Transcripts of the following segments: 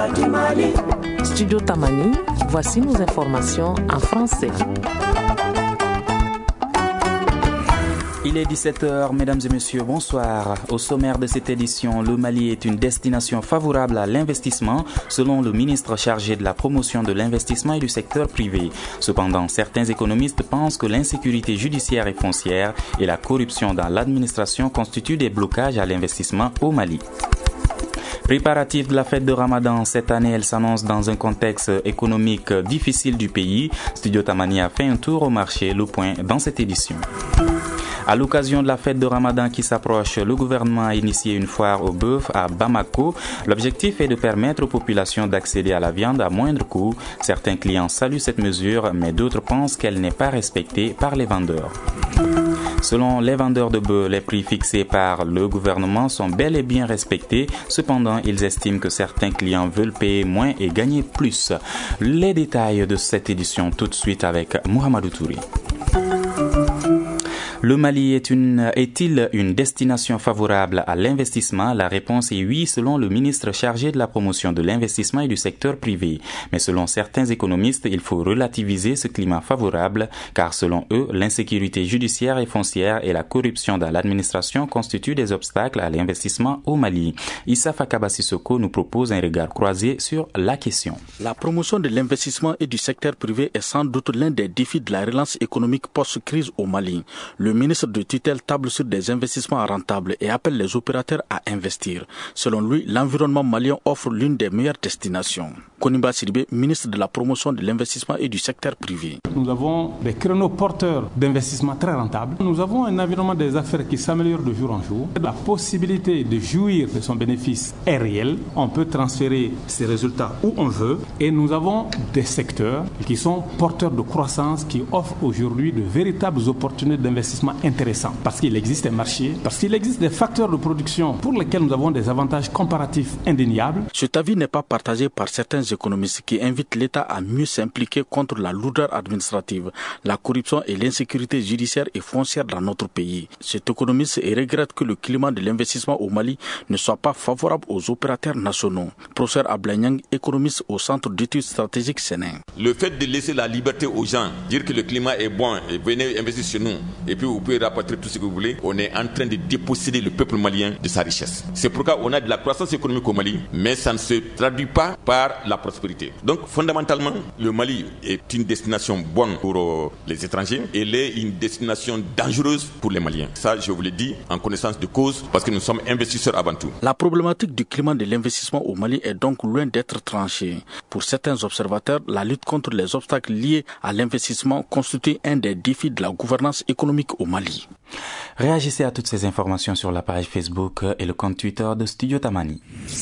Studio Tamani, voici nos informations en français. Il est 17h, mesdames et messieurs, bonsoir. Au sommaire de cette édition, le Mali est une destination favorable à l'investissement, selon le ministre chargé de la promotion de l'investissement et du secteur privé. Cependant, certains économistes pensent que l'insécurité judiciaire et foncière et la corruption dans l'administration constituent des blocages à l'investissement au Mali. Préparatif de la fête de Ramadan, cette année elle s'annonce dans un contexte économique difficile du pays. Studio Tamani a fait un tour au marché, le point dans cette édition. À l'occasion de la fête de Ramadan qui s'approche, le gouvernement a initié une foire au bœuf à Bamako. L'objectif est de permettre aux populations d'accéder à la viande à moindre coût. Certains clients saluent cette mesure, mais d'autres pensent qu'elle n'est pas respectée par les vendeurs. Selon les vendeurs de bœufs, les prix fixés par le gouvernement sont bel et bien respectés. Cependant, ils estiment que certains clients veulent payer moins et gagner plus. Les détails de cette édition tout de suite avec Mohamedou Touré. Le Mali est-il une destination favorable à l'investissement? La réponse est oui, selon le ministre chargé de la promotion de l'investissement et du secteur privé. Mais selon certains économistes, il faut relativiser ce climat favorable, car selon eux, l'insécurité judiciaire et foncière et la corruption dans l'administration constituent des obstacles à l'investissement au Mali. Issa Fakaba Sissoko nous propose un regard croisé sur la question. La promotion de l'investissement et du secteur privé est sans doute l'un des défis de la relance économique post-crise au Mali. Le ministre de tutelle table sur des investissements rentables et appelle les opérateurs à investir. Selon lui, l'environnement malien offre l'une des meilleures destinations. Koniba Sidibé, ministre de la promotion de l'investissement et du secteur privé. Nous avons des créneaux porteurs d'investissement très rentables. Nous avons un environnement des affaires qui s'améliore de jour en jour. La possibilité de jouir de son bénéfice est réelle. On peut transférer ces résultats où on veut. Et nous avons des secteurs qui sont porteurs de croissance, qui offrent aujourd'hui de véritables opportunités d'investissement intéressants. Parce qu'il existe un marché, parce qu'il existe des facteurs de production pour lesquels nous avons des avantages comparatifs indéniables. Cet avis n'est pas partagé par certains économistes qui invitent l'État à mieux s'impliquer contre la lourdeur administrative, la corruption et l'insécurité judiciaire et foncière dans notre pays. Cet économiste regrette que le climat de l'investissement au Mali ne soit pas favorable aux opérateurs nationaux. Professeur Ablagnang, économiste au Centre d'études stratégiques Sénin. Le fait de laisser la liberté aux gens, dire que le climat est bon et venez investir chez nous, et puis vous pouvez rapporter tout ce que vous voulez, on est en train de déposséder le peuple malien de sa richesse. C'est pourquoi on a de la croissance économique au Mali, mais ça ne se traduit pas par la prospérité. Donc fondamentalement, le Mali est une destination bonne pour les étrangers et elle est une destination dangereuse pour les Maliens. Ça, je vous l'ai dit en connaissance de cause parce que nous sommes investisseurs avant tout. La problématique du climat de l'investissement au Mali est donc loin d'être tranchée. Pour certains observateurs, la lutte contre les obstacles liés à l'investissement constitue un des défis de la gouvernance économique au Mali. Réagissez à toutes ces informations sur la page Facebook et le compte Twitter de Studio Tamani.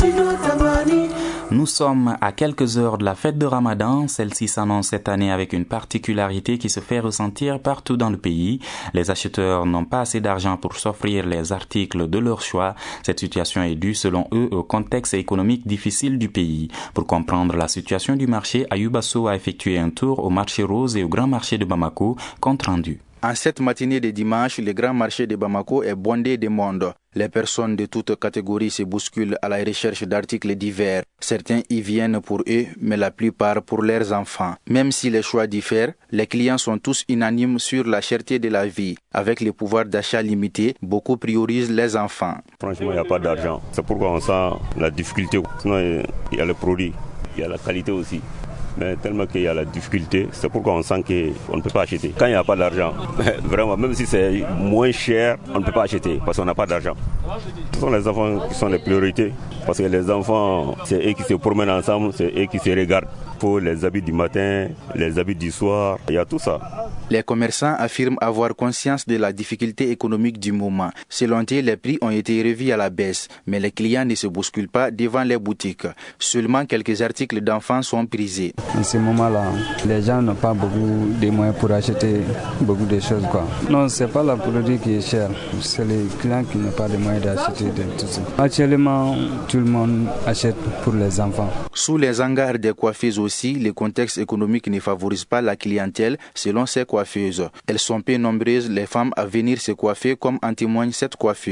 Nous sommes à quelques heures de la fête de Ramadan. Celle-ci s'annonce cette année avec une particularité qui se fait ressentir partout dans le pays. Les acheteurs n'ont pas assez d'argent pour s'offrir les articles de leur choix. Cette situation est due, selon eux, au contexte économique difficile du pays. Pour comprendre la situation du marché, Ayubasso a effectué un tour au marché rose et au grand marché de Bamako, compte rendu. En cette matinée de dimanche, le grand marché de Bamako est bondé de monde. Les personnes de toutes catégories se bousculent à la recherche d'articles divers. Certains y viennent pour eux, mais la plupart pour leurs enfants. Même si les choix diffèrent, les clients sont tous unanimes sur la cherté de la vie. Avec le pouvoir d'achat limité, beaucoup priorisent les enfants. Franchement, il n'y a pas d'argent. C'est pourquoi on sent la difficulté. Sinon, il y a le produit, il y a la qualité aussi. Mais tellement qu'il y a la difficulté, c'est pourquoi on sent qu'on ne peut pas acheter. Quand il n'y a pas d'argent, vraiment, même si c'est moins cher, on ne peut pas acheter parce qu'on n'a pas d'argent. Ce sont les enfants qui sont les priorités. Parce que les enfants, c'est eux qui se promènent ensemble, c'est eux qui se regardent. Pour les habits du matin, les habits du soir, il y a tout ça. Les commerçants affirment avoir conscience de la difficulté économique du moment. Selon eux, les prix ont été revus à la baisse, mais les clients ne se bousculent pas devant les boutiques. Seulement quelques articles d'enfants sont prisés. En ce moment-là, les gens n'ont pas beaucoup de moyens pour acheter beaucoup de choses, quoi. Non, c'est pas le produit qui est cher, c'est les clients qui n'ont pas de moyens d'acheter tout ça. Actuellement, tout le monde achète pour les enfants. Sous les hangars des coiffeuses aussi, le contexte économique ne favorise pas la clientèle selon ces coiffeuses. Elles sont peu nombreuses les femmes à venir se coiffer, comme en témoigne cette coiffeuse.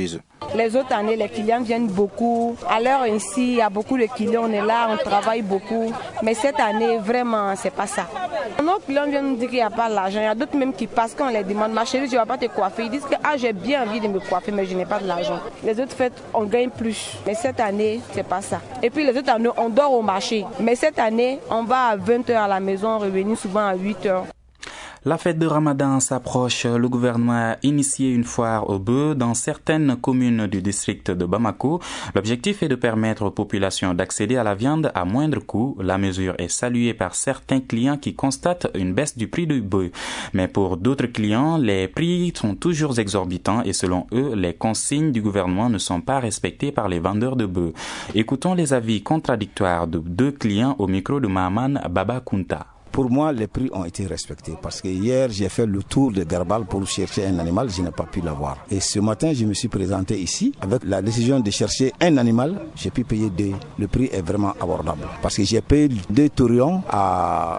Les autres années, les clients viennent beaucoup. À l'heure ici, il y a beaucoup de clients, on est là, on travaille beaucoup. Mais cette année, vraiment, c'est pas ça. Nos clients viennent nous dire qu'il n'y a pas l'argent. Il y a d'autres même qui passent quand on les demande, ma chérie, je ne vais pas te coiffer. Ils disent que j'ai bien envie de me coiffer, mais je n'ai pas de l'argent. Les autres fêtes, on gagne plus. Mais cette année, c'est pas ça. Et puis les autres années, on dort au marché. Mais cette année, on va à 20h à la maison, revenir souvent à 8h. La fête de Ramadan s'approche. Le gouvernement a initié une foire aux bœufs dans certaines communes du district de Bamako. L'objectif est de permettre aux populations d'accéder à la viande à moindre coût. La mesure est saluée par certains clients qui constatent une baisse du prix du bœuf. Mais pour d'autres clients, les prix sont toujours exorbitants et selon eux, les consignes du gouvernement ne sont pas respectées par les vendeurs de bœufs. Écoutons les avis contradictoires de deux clients au micro de Mahaman Babakunta. Pour moi, les prix ont été respectés parce que hier, j'ai fait le tour de Garbal pour chercher un animal, je n'ai pas pu l'avoir. Et ce matin, je me suis présenté ici avec la décision de chercher un animal, j'ai pu payer deux. Le prix est vraiment abordable parce que j'ai payé 2 taurions à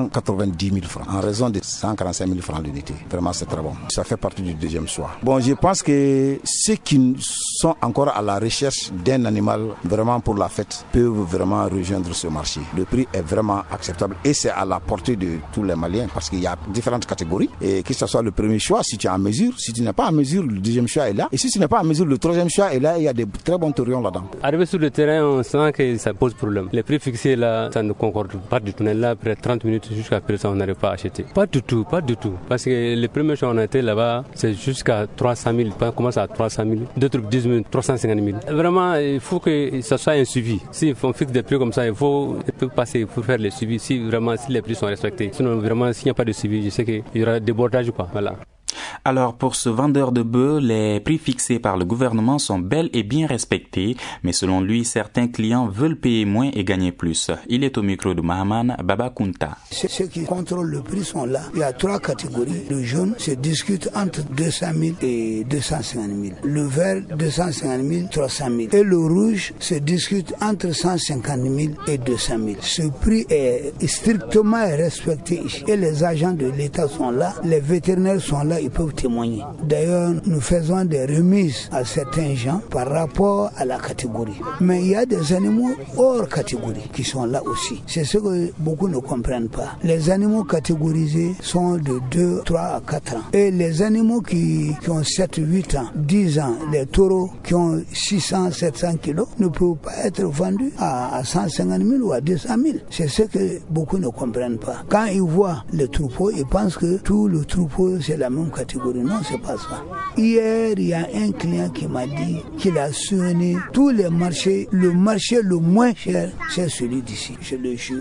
290 000 francs en raison de 145 000 francs l'unité. Vraiment, c'est très bon. Ça fait partie du deuxième choix. Bon, je pense que ceux qui sont encore à la recherche d'un animal vraiment pour la fête peuvent vraiment rejoindre ce marché. Le prix est vraiment acceptable et c'est à la portée de tous les Maliens parce qu'il y a différentes catégories et que ce soit le premier choix si tu es en mesure, si tu n'es pas en mesure le deuxième choix est là et si tu n'es pas en mesure le troisième choix est là, il y a des très bons taurions là-dedans. Arrivé sur le terrain, on sent que ça pose problème. Les prix fixés là, ça ne concorde pas du tout. On est là après 30 minutes jusqu'à présent on n'arrive pas à acheter. Pas du tout parce que les premiers choix on a été là-bas c'est jusqu'à 300 000, on commence à 300 000, deux trucs 10 000, 350 000. Vraiment il faut que ça soit un suivi. Si on fixe des prix comme ça, il faut passer pour faire le suivi si vraiment si les prix sont respectés. Sinon, vraiment, s'il n'y a pas de suivi, je sais qu'il y aura débordage ou pas. Voilà. Alors, pour ce vendeur de bœufs, les prix fixés par le gouvernement sont bel et bien respectés, mais selon lui, certains clients veulent payer moins et gagner plus. Il est au micro de Mahaman Babakunta. Ceux qui contrôlent le prix sont là. Il y a 3 catégories. Le jaune se discute entre 200 000 et 250 000. Le vert, 250 000, 300 000. Et le rouge se discute entre 150 000 et 200 000. Ce prix est strictement respecté ici. Et les agents de l'État sont là, les vétérinaires sont là, ils peuvent témoigner. D'ailleurs, nous faisons des remises à certains gens par rapport à la catégorie. Mais il y a des animaux hors catégorie qui sont là aussi. C'est ce que beaucoup ne comprennent pas. Les animaux catégorisés sont de 2, 3 à 4 ans. Et les animaux qui ont 7, 8 ans, 10 ans, les taureaux qui ont 600, 700 kilos ne peuvent pas être vendus à 150 000 ou à 200 000. C'est ce que beaucoup ne comprennent pas. Quand ils voient le troupeau, ils pensent que tout le troupeau c'est la même catégorie. Non, c'est pas ça. Hier, il y a un client qui m'a dit qu'il a sillonné tous les marchés. Le marché le moins cher, c'est celui d'ici. Je le jure.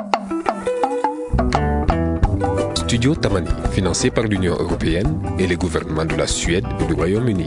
Studio Tamani, financé par l'Union européenne et les gouvernements de la Suède et du Royaume-Uni.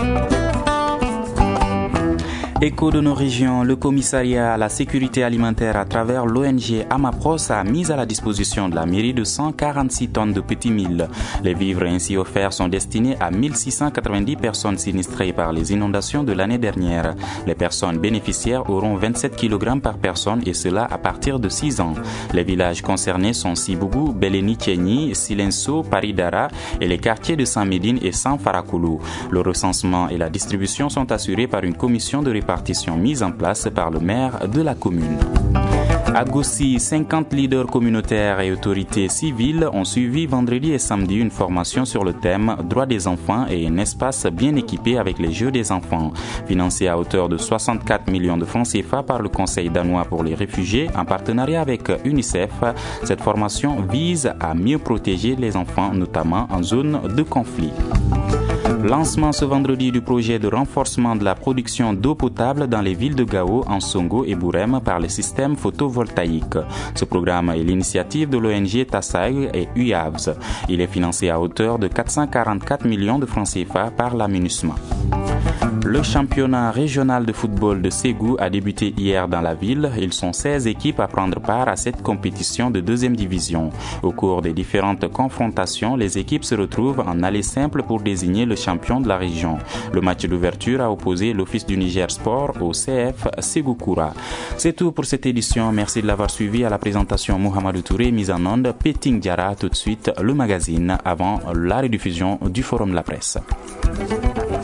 Écho de nos régions, le commissariat à la sécurité alimentaire à travers l'ONG Amapros a mis à la disposition de la mairie de 146 tonnes de petits milles. Les vivres ainsi offerts sont destinés à 1690 personnes sinistrées par les inondations de l'année dernière. Les personnes bénéficiaires auront 27 kg par personne et cela à partir de 6 ans. Les villages concernés sont Sibougou, Beleni-Tieni, Silenso, Paridara et les quartiers de Saint-Médine et Saint-Farakoulou. Le recensement et la distribution sont assurés par une commission de répartition mise en place par le maire de la commune. À Gossi, 50 leaders communautaires et autorités civiles ont suivi vendredi et samedi une formation sur le thème « Droits des enfants » et un espace bien équipé avec les Jeux des enfants. Financé à hauteur de 64 millions de francs CFA par le Conseil danois pour les réfugiés en partenariat avec UNICEF, cette formation vise à mieux protéger les enfants, notamment en zone de conflit. Lancement ce vendredi du projet de renforcement de la production d'eau potable dans les villes de Gao, Ansongo et Bourem par les systèmes photovoltaïques. Ce programme est l'initiative de l'ONG Tassag et UYAVS. Il est financé à hauteur de 444 millions de francs CFA par la MINUSMA. Le championnat régional de football de Ségou a débuté hier dans la ville. Ils sont 16 équipes à prendre part à cette compétition de 2e division. Au cours des différentes confrontations, les équipes se retrouvent en aller simple pour désigner le champion de la région. Le match d'ouverture a opposé l'Office du Niger Sport au CF Ségoukoura. C'est tout pour cette édition. Merci de l'avoir suivi. À la présentation, Mohamedou Touré, mise en onde, Peting Diara. Tout de suite, le magazine avant la rediffusion du Forum de la presse.